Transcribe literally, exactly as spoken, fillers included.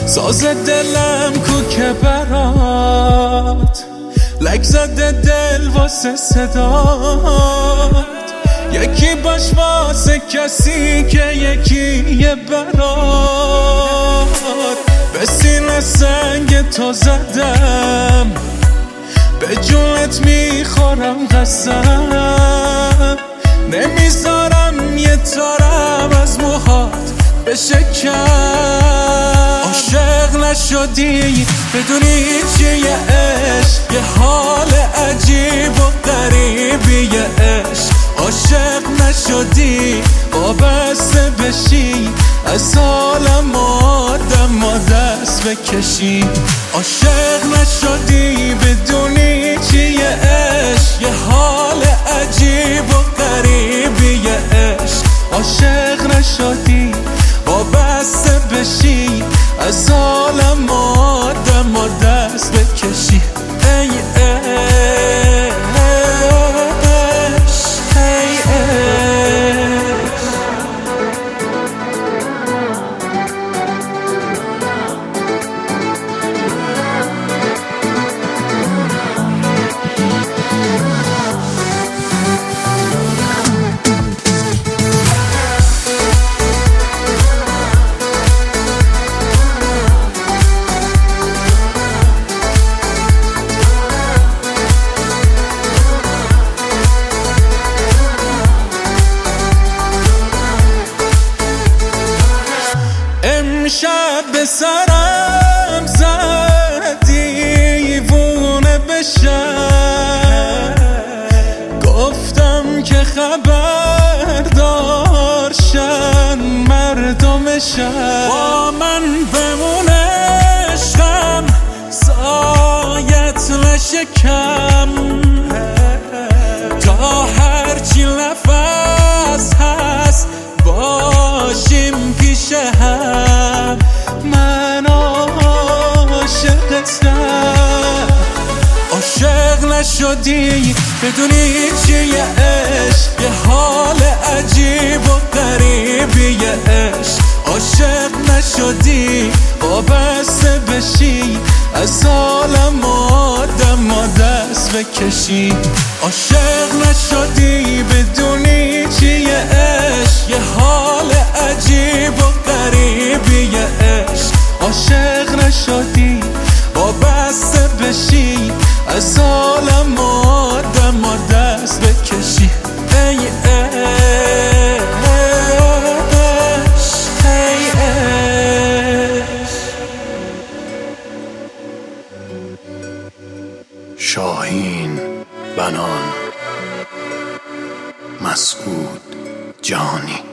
ساز دلم کو که برات لک زده دل واسه صدات، یکی باش واسه کسی که یکی یه برات. به سینه سنگ تو زدم، به جونت میخورم قسم، نمیذارم یه تارم از موهات بشه کم. عاشق نشدی بدونی چیه عشق، یه حال عجیب و غریبیه عشق. عاشق نشدی وابسته بشی، از عالم آدم و دست بکشی. عاشق نشدی بدونی چیه عشق، یه حال عجیب و غریبیه عشق. عاشق نشدی وابسته بشی، از عالم آدم و دست بکشی. ای امشب به سرم زدی دیوونه بشم، گفتم که خبردار شن مردمشم. با من بمونه عشقم، سایت نشه کم، تا هرچی نفس هست باشیم پیش هم. من عاشقتم. عاشق نشدی بدونی چیه عشق، یه حال عجیب و غریبیه عشق. عاشق نشدی وابسته بشی، از عالم آدم و دست بکشی. عاشق نشدی بدونی چیه عشق، یه حال عجیب و غریبیه عشق. عاشق نشدی وابسته بشی، از عالم آدم و دست بکشی. ای عشق، ای عشق. شاهین بنان، مسعود جانی.